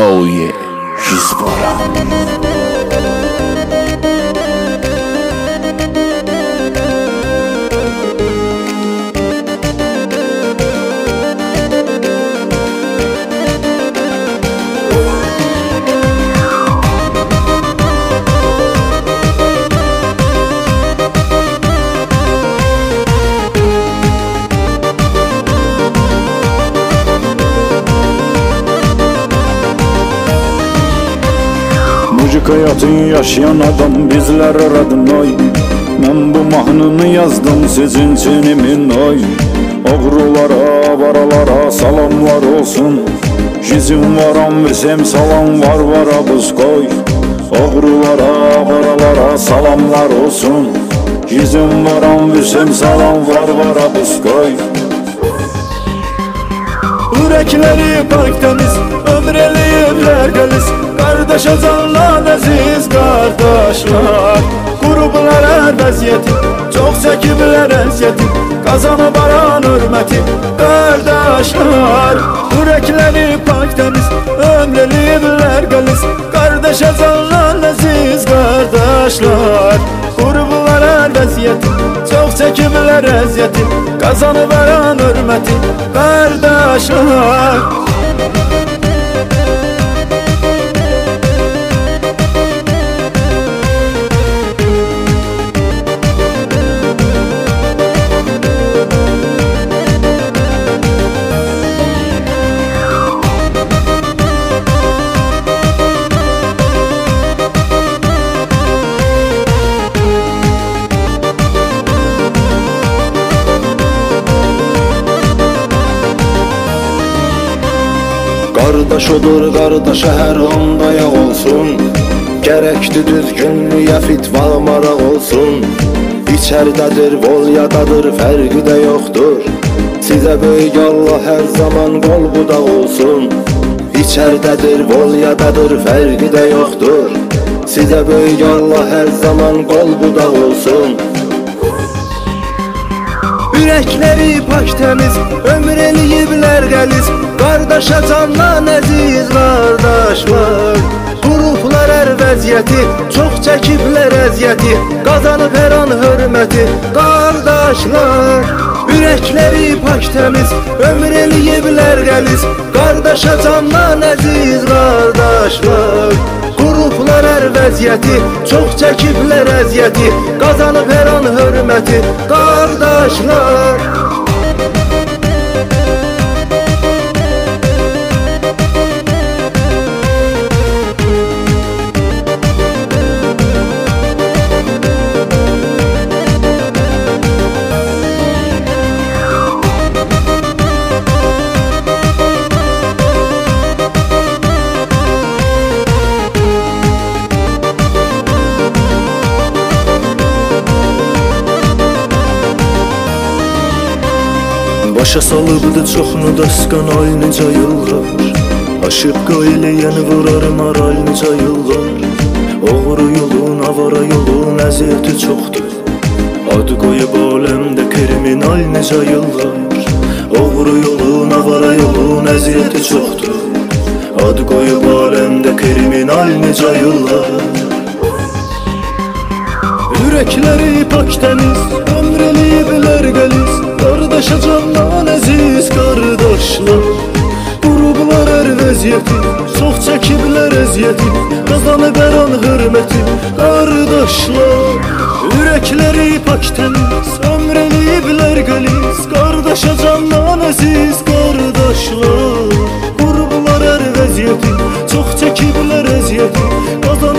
Oh yeah, Hizbara. Müzik hayatı yaşayan adam bizler aradın oy. Ben bu mahnını yazdım sizin için emin oy. Oğrulara, varalara salamlar olsun. Jizim varam versem salam vara buz koy. Oğrulara, varalara salamlar olsun. Jizim varam versem salam vara buz koy. Yürekleri pak temiz, ömreliyimler geliz. Kardeş azanlar aziz kardeşler. Gruplar her vəziyyəti, çox çəkiblər əziyyəti. Qazanıb aran hürməti, kardeşler. Yürekleri pak temiz, ömreliyimler geliz. Kardeş azanlar aziz kardeşler. Gruplar her vəziyyəti, çox çəkiblər əziyyəti. Qazanıb aran hürməti, kardeşler. Qardaş odur, qardaşa hər an dayaq olsun. Gərəkdir düzgünlüyə fitva maraq olsun. İçərdədir, volyadadır, fərqi də yoxdur. Sizə böyük Allah hər zaman qol budaq olsun. İçərdədir, volyadadır, fərqi də yoxdur. Sizə böyük Allah hər zaman qol budaq olsun. Ürəkləri pak təmiz, ömür eləyiblər qəliz. Qardaşa candan əziz qardaşlar. Gruplar hər vəziyyəti, çox çəkiblər əziyyəti. Qazanıb hər an hörməti, qardaşlar. Ürəkləri pak təmiz, ömür eləyiblər qəliz. Qardaşa candan əziz qardaşlar. Gruplar hər vəziyyəti, çox çəkiblər əziyyəti. Qazanıb hər an hörməti, qardaşlar. Başa salıbdı çoxunu dasqan ay necə yıllar. Aşıb qayləyəni vurar maral necə yıllar. Oğru yolun, avara yolun əziyyəti çoxdur. Adı qoyub aləmdə kriminal necə yıllar. Oğru yolun, avara yolun əziyyəti çoxdur. Adı qoyub aləmdə kriminal necə yıllar. Yürekleri pak temiz, ömür eləyiblər gəliz. Qardaşa candan əziz qardaşlar. Gruplar hər vəziyyəti, çox çəkiblər əziyyəti. Qazanıb hər an hörməti, qardaşlar. Ürəkləri pak təmiz, ömür eləyiblər gəliz. Qardaşa candan əziz qardaşlar. Gruplar hər vəziyyəti, çox çəkiblər əziyyəti.